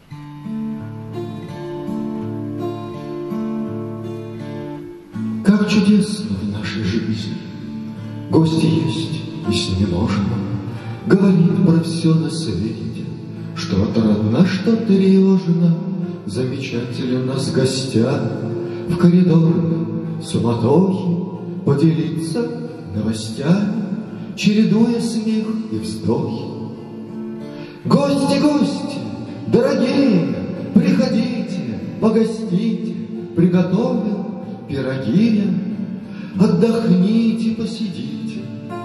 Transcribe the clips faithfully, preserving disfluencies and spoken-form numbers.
Как чудесно в нашей жизни, гости есть, и с ними можно говорить про все на свете, что отрадно, что тревожно. Замечателен у нас гостя в коридорной суматохе поделиться новостями, чередуя смех и вздохи. Гости, гости, дорогие, приходите, погостите, приготовил пироги я, отдохните, посидите.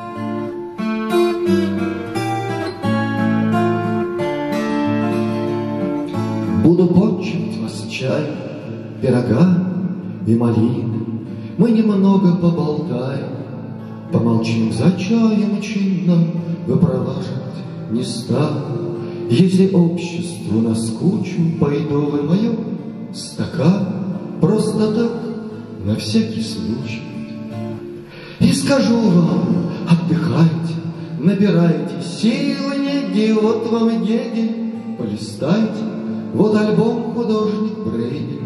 Буду почить вас чаем, пирогами и малиной. Мы немного поболтаем, помолчим за чаем чинно, выпроваживать не стану. Если обществу наскучу, пойду в мою стакан, просто так, на всякий случай. И скажу вам, отдыхайте, набирайте силы, неги, вот вам неги, полистайте, вот альбом художник Брейгель.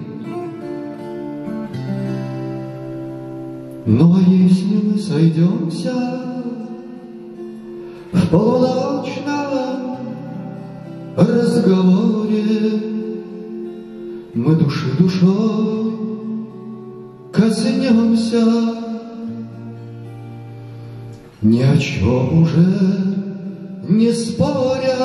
Ну а если мы сойдемся в полуночном разговоре, мы души душой коснемся, ни о чем уже не споря.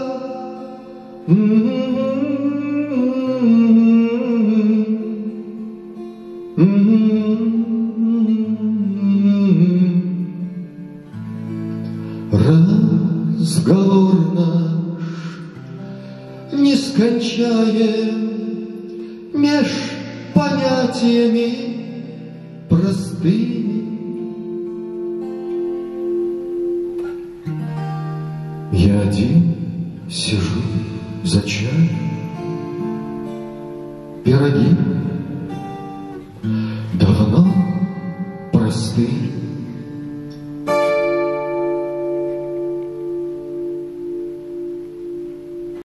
Разговор наш нескончаем меж понятиями простыми. Я один сижу за чаем, пироги